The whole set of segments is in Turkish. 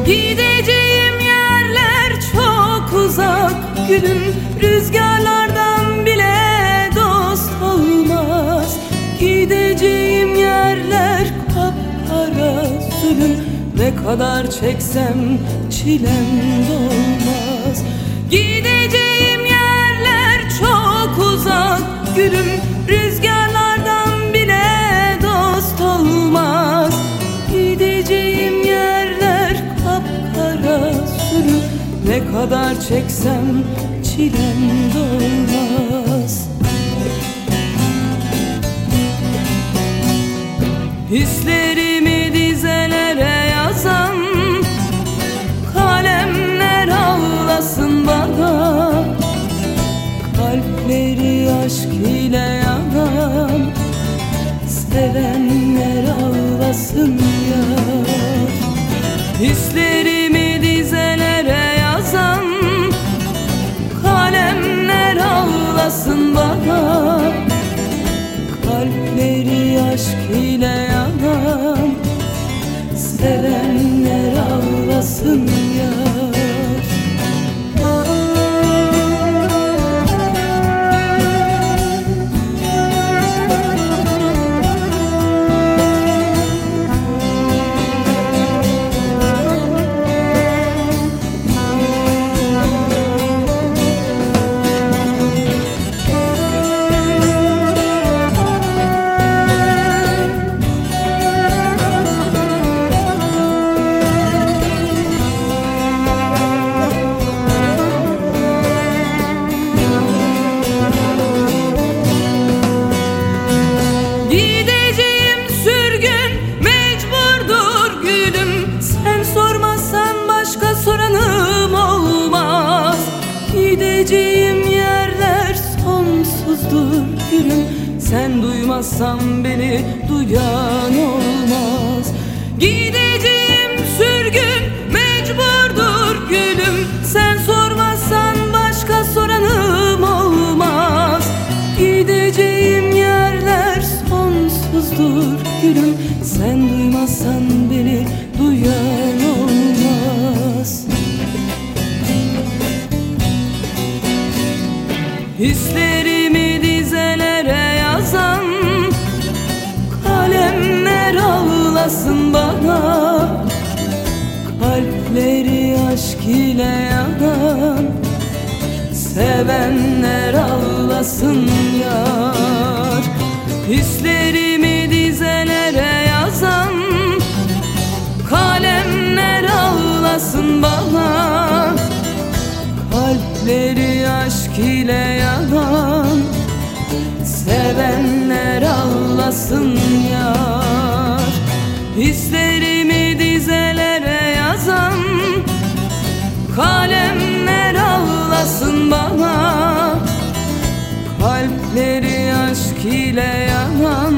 Gideceğim yerler çok uzak gülüm, rüzgarlardan bile dost olmaz. Gideceğim yerler kapkara zulüm, ne kadar çeksem çilem dolmaz. Gideceğim yerler çok uzak gülüm, rüzgarlardan bile dost olmaz. Gideceğim yerler kapkara zulüm, ne kadar çeksem çilem dolmaz. Hislerimi dizelere yazan kalemler ağlasın bana. Kalpleri aşk ile yanan sevenler ağlasın ya. Hislerimi dizelere yazan kalemler ağlasın bana. Kalpleri aşk ile yanan sevenler ağlasın ya. Gideceğim yerler sonsuzdur gülüm, sen duymazsan beni duyan olmaz. Gideceğim sürgün mecburdur gülüm, sen sormazsan başka soranım olmaz. Gideceğim yerler sonsuzdur gülüm, sen duymazsan beni duyan olmaz. Hislerimi dizelere yazan kalemler ağlasın bana. Kalpleri aşk ile yanan sevenler ağlasın yar. Hislerimi dizelere yazan kalemler ağlasın bana. Kalpleri aşk ile yanan sevenler ağlasın yar. Hislerimi dizelere yazan kalemler ağlasın bana. Kalpleri aşk ile yanan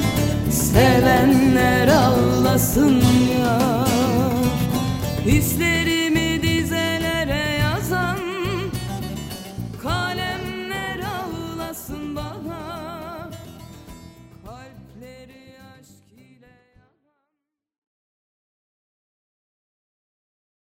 sevenler ağlasın yar.